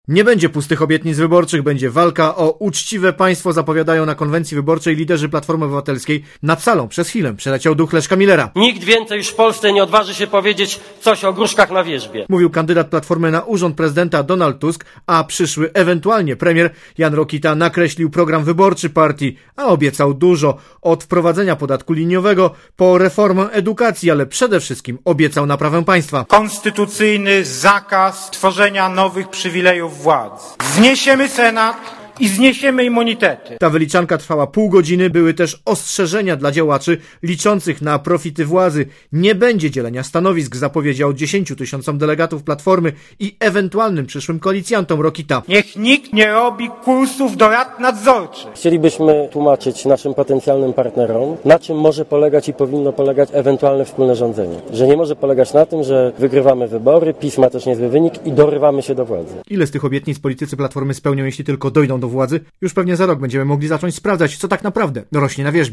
Nie będzie pustych obietnic wyborczych, będzie walka o uczciwe państwo, zapowiadają na konwencji wyborczej liderzy Platformy Obywatelskiej. Nad salą przez chwilę przeleciał duch Leszka Millera. Nikt więcej już w Polsce nie odważy się powiedzieć coś o gruszkach na wierzbie. Mówił kandydat Platformy na urząd prezydenta Donald Tusk, a przyszły ewentualnie premier Jan Rokita nakreślił program wyborczy partii, a obiecał dużo. Od wprowadzenia podatku liniowego po reformę edukacji, ale przede wszystkim obiecał naprawę państwa. Konstytucyjny zakaz tworzenia nowych przywilejów władzy. Zniesiemy Senat i zniesiemy immunitety. Ta wyliczanka trwała pół godziny. Były też ostrzeżenia dla działaczy liczących na profity władzy. Nie będzie dzielenia stanowisk, zapowiedział 10 000 delegatów Platformy i ewentualnym przyszłym koalicjantom Rokita. Niech nikt nie robi kursów do rad nadzorczych. Chcielibyśmy tłumaczyć naszym potencjalnym partnerom, na czym może polegać i powinno polegać ewentualne wspólne rządzenie. Że nie może polegać na tym, że wygrywamy wybory, PiS ma też niezły wynik i dorywamy się do władzy. Ile z tych obietnic politycy Platformy spełnią, jeśli tylko dojdą do władzy? Już pewnie za rok będziemy mogli zacząć sprawdzać, co tak naprawdę rośnie na wierzbie.